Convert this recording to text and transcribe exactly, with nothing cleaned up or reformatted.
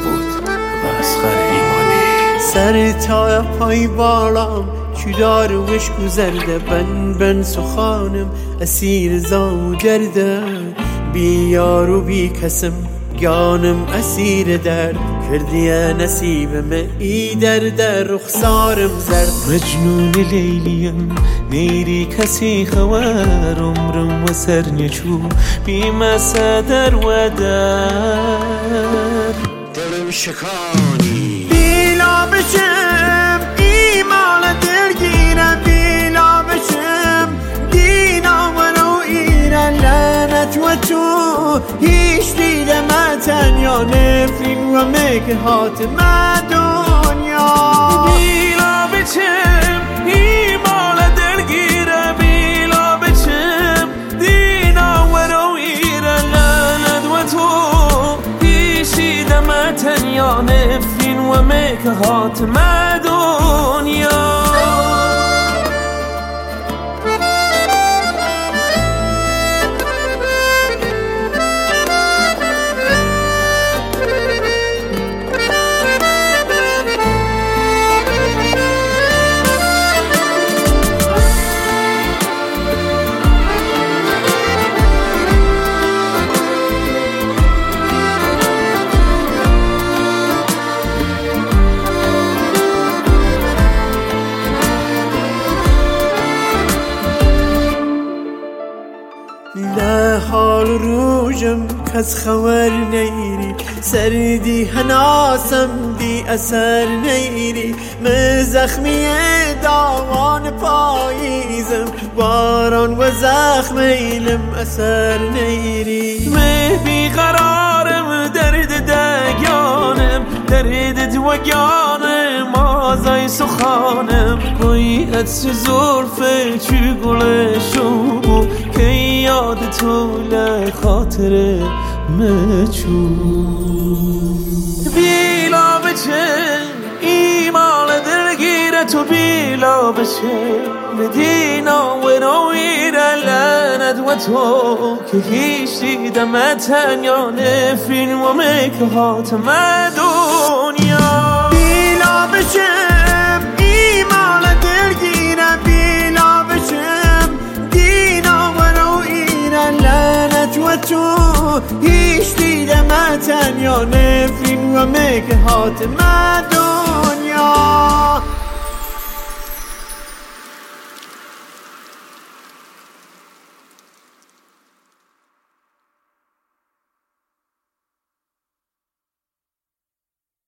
بود و اسخر ایمانی. سر تا پای بالام چودار و وش گذرده، بن بن سخانم اسیر زام درده، بی یار و بی کسم گانم اسیر درد، کردی نصیبم ای درد رخسارم زرد. مجنون لیلیم نیری کسی خوار، عمرم و سر نچو بی مسدر و در دلم شکانی بیلا بشم ایمان دلگیرم، بیلا بشم دینا منو ایران لعنت و تو هیچ دیدم تنیا، نفرین و مکر حاتم دنیا. بیلا بچم ایمان دلگیرم، بیلا بچم دینا منو ایران لعنت و تو هیچ دیدم تنیا، نفرین و مکر حاتم دنیا. لا حال روجم کس خبر نیری، سردی هناسم دی اثر نیری، من زخمی دامان پاییزم، باران و زخم ایلم اثر نیری. من بیقرارم درد دگانم، درد دوگانم آزای سخانم، باید زلفه چی گل شو که یاد تو لخاطر مچو. بیلا بچه ایمان دلگیر تو، بیلا بچه مدینا و نویر لعنت و تو که هیچ دیدم تنیا، نفرین و مکر حاتم دنیا. بیلا بشم ایمان دلگیرم، بیلا بشم دینا و نویران لعنت و تو هیچ دیدم تنیا، نفرین و مکر حاتم دنیا.